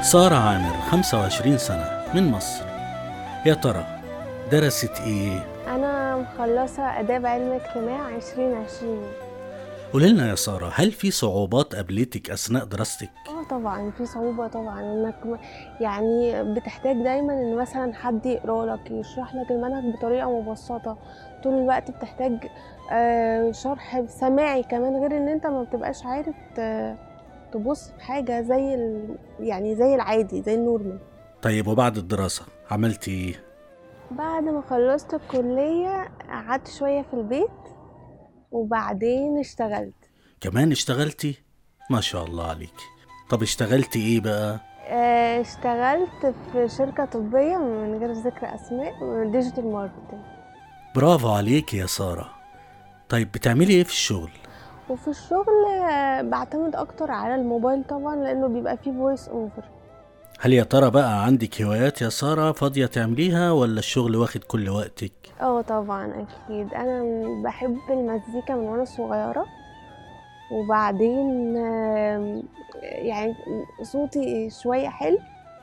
سارة عامر 25 سنة من مصر. يا ترى درست ايه؟ أنا مخلصة آداب علم اجتماع 2020. قوليلنا يا سارة، هل في صعوبات قابلتك أثناء دراستك؟ طبعا في صعوبة طبعا انك يعني بتحتاج دايما ان مثلا حد يقرا لك يشرح لك المنهج بطريقة مبسطة. طول الوقت بتحتاج شرح سماعي كمان، غير ان انت ما بتبقاش عارف تبص في حاجة زي يعني زي العادي زي النورمال. طيب وبعد الدراسة عملتي ايه؟ بعد ما خلصت الكلية قعدت شوية في البيت وبعدين اشتغلت. كمان اشتغلتي؟ ما شاء الله عليك. طب اشتغلتي ايه بقى؟ اشتغلت في شركة طبية من غير ذكر أسماء، ديجيتال ماركتنج. برافو عليك يا سارة. طيب بتعملي ايه في الشغل؟ وفي الشغل بعتمد أكتر على الموبايل طبعا لأنه بيبقى فيه فويس أوفر. هل يا ترى بقى عندك هوايات يا سارة فاضية تعمليها ولا الشغل واخد كل وقتك؟ طبعا أكيد أنا بحب المزيكا من وأنا صغيرة. وبعدين يعني صوتي شوية حلو.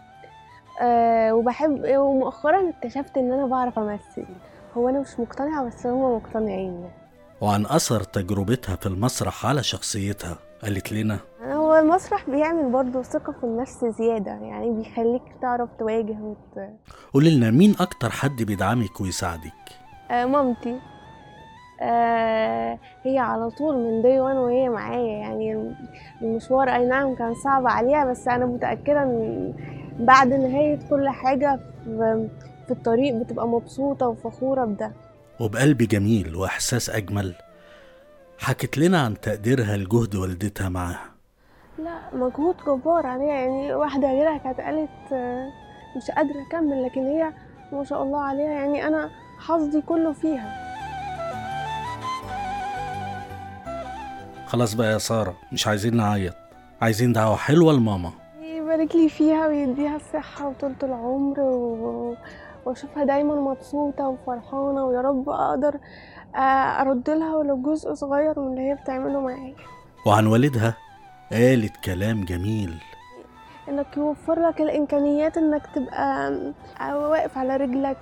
ومؤخرا اكتشفت ان انا بعرف امثل. هو انا مش مقتنعة بس هما مقتنعين يعني. وعن أثر تجربتها في المسرح على شخصيتها قالت لنا. هو المسرح بيعمل برضو ثقة في النفس زيادة، يعني بيخليك تعرف تواجه قوليلنا مين أكتر حد بيدعمك ويساعدك؟ مامتي. هي على طول من دي وان وهي معايا، يعني المشوار اي نعم كان صعب عليها، بس انا متأكدة ان بعد نهاية كل حاجة في الطريق بتبقى مبسوطة وفخورة بده. وبقلب جميل وإحساس أجمل حكت لنا عن تقديرها لجهد والدتها معاها. لا، مجهود جبار عليها، يعني واحدة غيرها كانت قالت مش قادرة أكمل، لكن هي ما شاء الله عليها، يعني أنا حظي كله فيها. خلاص بقى يا سارة، مش عايزين نعيط، عايزين دعوة حلوة لماما. يبارك لي فيها ويديها الصحة وطولة العمر واشوفها دايما مبسوطة وفرحانة، ويا رب اقدر ارد لها ولو جزء صغير من اللي هي بتعمله معايا. وعن والدها قالت كلام جميل. انك يوفر لك الامكانيات انك تبقى واقف على رجلك،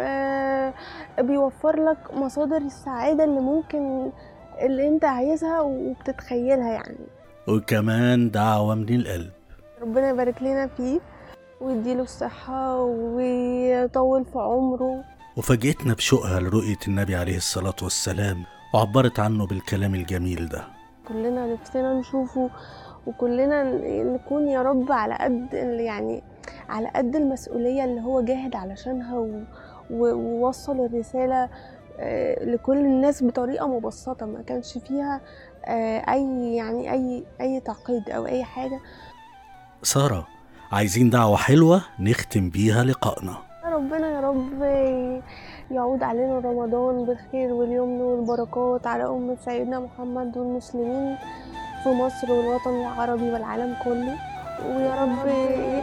بيوفر لك مصادر السعادة اللي ممكن اللي انت عايزها وبتتخيلها يعني. وكمان دعوة من القلب. ربنا يبارك لنا فيه ويديله الصحة ويطول في عمره. وفاجئتنا بشوقها لرؤية النبي عليه الصلاة والسلام وعبرت عنه بالكلام الجميل ده. كلنا نفسنا نشوفه، وكلنا نكون يا رب على قد يعني على قد المسؤولية اللي هو جاهد علشانها ووصل الرسالة لكل الناس بطريقة مبسطة ما كانش فيها أي يعني أي تعقيد أو أي حاجة. سارة، عايزين دعوة حلوة نختم بيها لقائنا. ربنا يا رب يعود علينا رمضان بالخير واليمن والبركات على أمة سيدنا محمد والمسلمين في مصر والوطن العربي والعالم كله، ويا رب